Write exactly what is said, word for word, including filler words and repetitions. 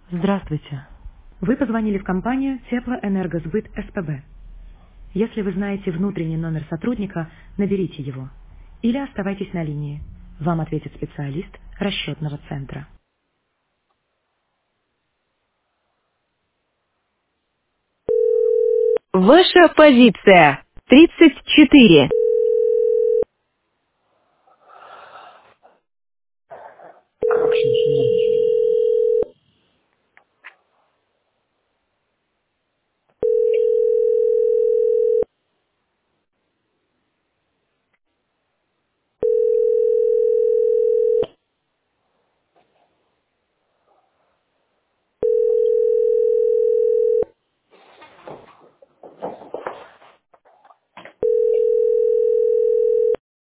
Здравствуйте. Вы позвонили в компанию Теплоэнергосбыт СПБ. Если вы знаете внутренний номер сотрудника, наберите его. Или оставайтесь на линии. Вам ответит специалист расчетного центра. Ваша позиция. тридцать четыре. Как сейчас?